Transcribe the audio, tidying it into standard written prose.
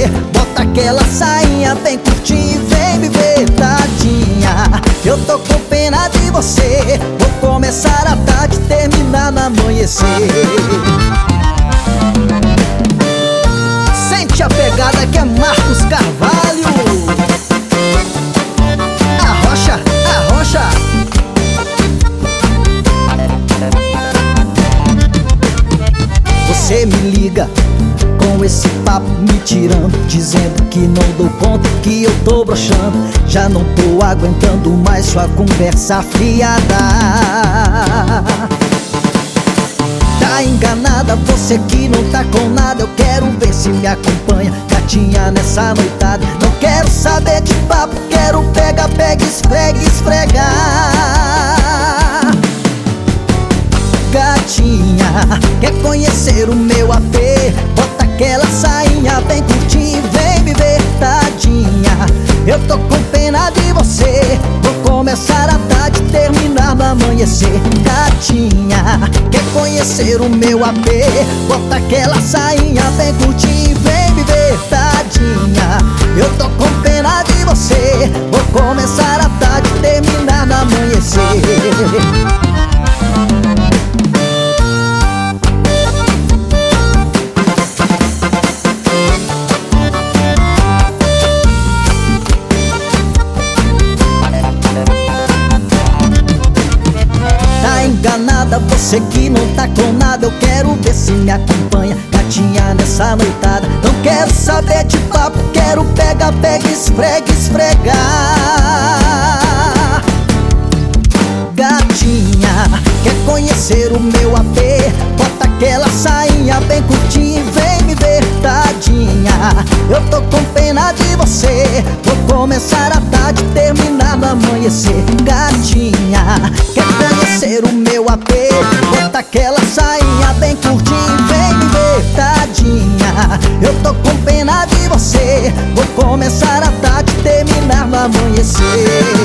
AP, bota aquela sainha bem curtinha e vem me ver, tadinha. Eu tô com pena de você, vou começar à tarde e terminar no amanhecer. Sente a pegada que é Marcos Carvalho. Arrocha, arrocha. Você me liga com esse papo me tirando, dizendo que não dou conta, que eu tô broxando. Já não tô aguentando mais sua conversa fiada. Tá enganada, você que não tá com nada. Eu quero ver se me acompanha, gatinha, nessa noitada. Não quero saber de papo, quero pega, pega, esfrega, esfregar. Gatinha, quer conhecer o meu AP? Bota aquela sainha bem curtinha e vem me ver, tadinha. Eu tô com pena de você, vou começar à tarde e terminar no amanhecer. Gatinha, quer conhecer o meu AP? Bota aquela sainha bem curtinha e vem me ver, tadinha. Eu tô com pena de você, vou começar à tarde e terminar no amanhecer. Enganada, você que não tá com nada. Eu quero ver se me acompanha, gatinha, nessa noitada. Não quero saber de papo, quero pega, pega, esfrega, esfregar. Gatinha, quer conhecer o meu AP? Bota aquela sainha bem curtinha e vem me ver, tadinha. Eu tô com pena de você, vou começar à tarde e terminar no amanhecer. Gatinha, quer conhecer o meu AP? Bota aquela sainha bem curtinha e vem me ver, tadinha. Eu tô com pena de você, vou começar à tarde e terminar no amanhecer.